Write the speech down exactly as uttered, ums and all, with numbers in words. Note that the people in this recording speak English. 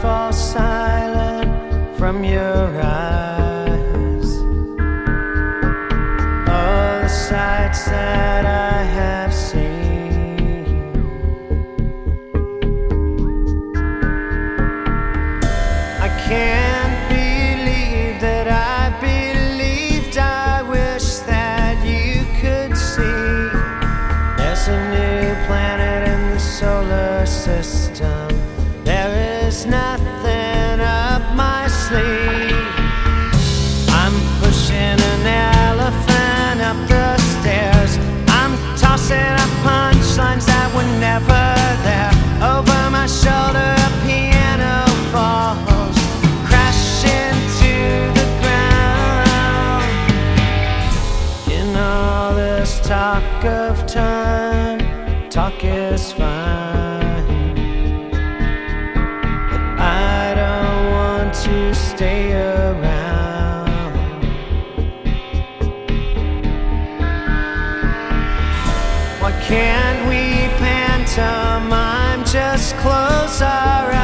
fall silent from your eyes. All the sights that I have seen, I can't believe that I believed. I wish that you could see there's a new planet in the solar system. There is nothing up my sleeve. I'm pushing an elephant up the stairs. I'm tossing up punchlines that were never there. Over my shoulder a piano falls, crashing to the ground. In all this talk of time, talk is fine, but I don't want to stay around. Why can't we pantomime, just close our eyes?